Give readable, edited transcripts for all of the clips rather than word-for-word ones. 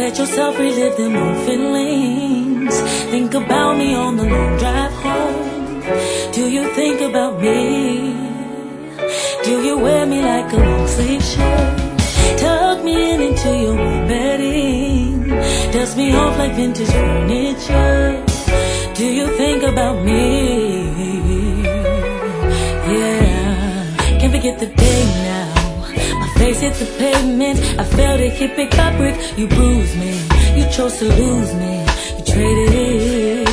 Let yourself relive them old feelings. Think about me on the long drive home. Do you think about me? Do you wear me like a long sleeve shirt? Tuck me in into your warm bedding. Dust me off like vintage furniture. Do you think about me? Yeah, can't forget the day now. My face hit the pavement. I felt it hit brick by brick. You bruised me. You chose to lose me. You traded it.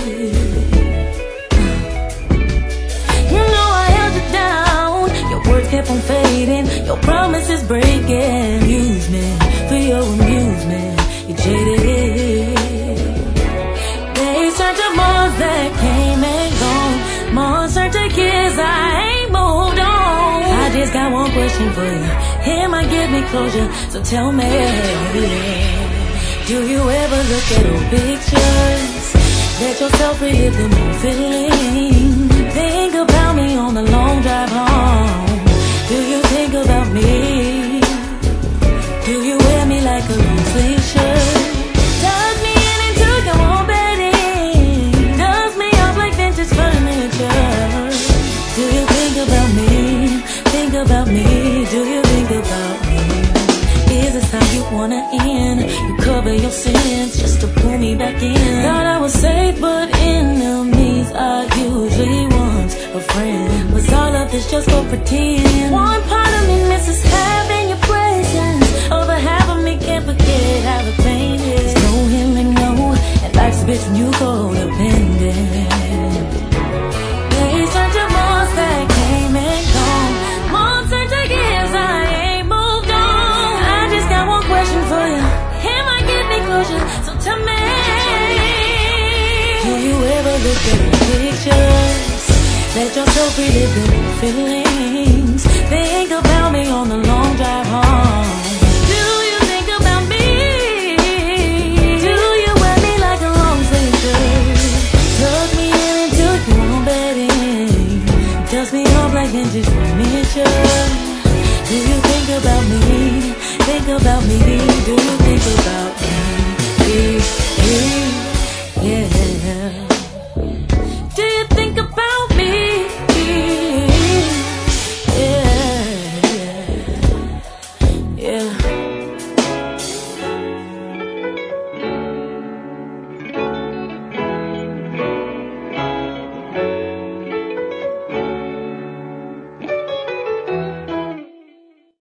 You know I held you down. Your words kept on fading. Your promises breaking. Use me for your amusement. You jaded it. Days turned to months that came and gone. Months turned to years. I ain't moved on. I just got one question for you. It might give me closure, so tell me, do you ever look at old pictures? Let yourself relive them old feelings. Think about me on the long drive home. Do you think about me? Do you wear me like a long sleeve shirt? Tuck me in into your warm bedding. Dust me off like vintage furniture. Do you think about me? Think about me. Do you think about me? Is this how you wanna end? You cover your sins just to pull me back in. Thought I was safe, but enemies are usually ones a friend. Was all of this just for pretend? One part of me misses having your presence. Other half of me can't forget how the pain is. There's no healing, no, and life's a bitch when you codependent. Days turn to months that came and gone. Months turn to years, I ain't moved on. I just got one question for you. It might give me closure, so tell me, do you ever look at the pictures? Let yourself relive the feelings. Think about me on the long drive home.